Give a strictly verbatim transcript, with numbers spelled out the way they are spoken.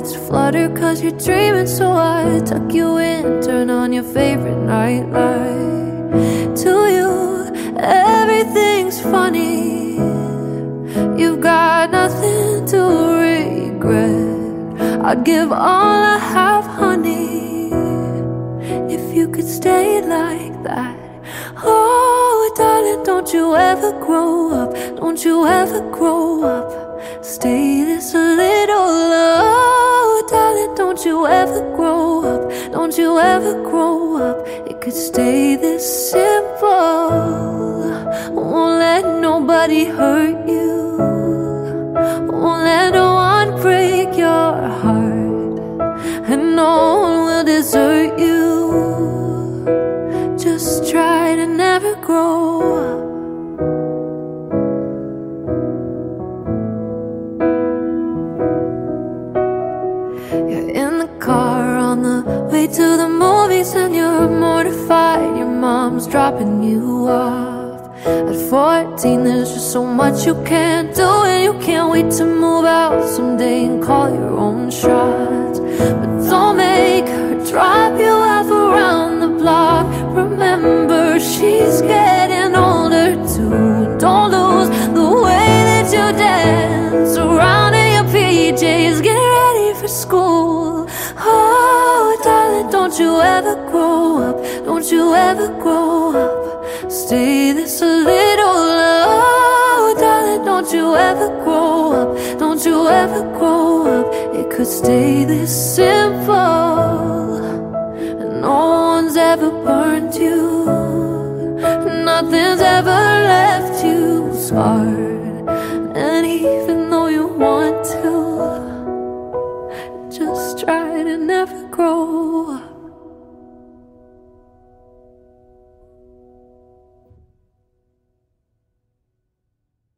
eyelids flutter cause you're dreaming, so I tuck you in, turn on your favorite nightlight. To you, everything's funny. You've got nothing to regret. I'd give all I have, honey, if you could stay like that. Oh, darling, don't you ever grow up. Don't you ever grow up. Stay this little low. Darling, don't you ever grow up. Don't you ever grow up. It could stay this simple. Won't let nobody hurt you. Won't let no one break your heart. And no one will desert you. Just try to never grow up. You're in the car on the way to the movies, and you're mortified your mom's dropping you off. At fourteen there's just so much you can't do, and you can't wait to move out someday and call your own shots. But don't make her drop you off around the block. Remember, she's getting older too. Don't lose the way that you dance around in your P Js, getting ready for school. Oh, darling, don't you ever grow up. Don't you ever grow up. Stay this a little low. Darling, don't you ever grow up. Don't you ever grow up. It could stay this simple. No one's ever burned you. Nothing's ever left you scarred.